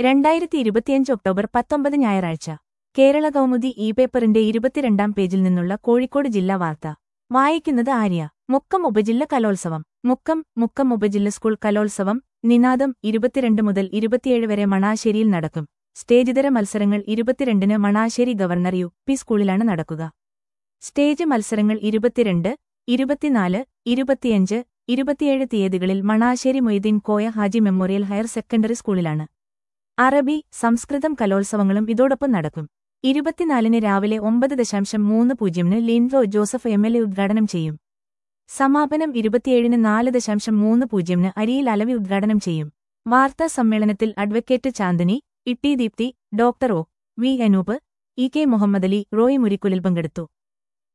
2025 October 19 ഞായറാഴ്ച Kerala Kaumudi E പേപ്പറിന്റെ 22-ാം പേജിൽ നിന്നുള്ള കോഴിക്കോട് ജില്ലാ വാർത്ത വായിക്കുന്നത് ആര്യ. മുക്കം ഉപജില്ല കലോത്സവം. മുക്കം ഉപജില്ല സ്കൂൾ കലോത്സവം നിനാദം 22 മുതൽ 27 വരെ മണാശ്ശേരിയിൽ നടക്കും. സ്റ്റേജിതര മത്സരങ്ങൾ 22-ന് മണാശ്ശേരി ഗവർണർ യു.പി. സ്കൂളിലാണ് നടക്കുക. സ്റ്റേജ് മത്സരങ്ങൾ 22, 24, 25, 27 തീയതികളിൽ Manassery Moideen Koya Haji memorial higher secondary സ്കൂളിലാണ്. അറബി, സംസ്കൃതം കലോത്സവങ്ങളും ഇതോടൊപ്പം നടക്കും. 24-ന് രാവിലെ 9:30-ന് ലിൻഡോ ജോസഫ് എം.എൽ.എ. ഉദ്ഘാടനം ചെയ്യും. സമാപനം 27-ന് 4:30-ന് അരിയിൽ അലവി ഉദ്ഘാടനം ചെയ്യും. വാർത്താ സമ്മേളനത്തിൽ advocate Chandini, Itty Deepthi, doctor O. V. Anoop, E. K. Muhammadali, Roy Murikkulil പങ്കെടുത്തു.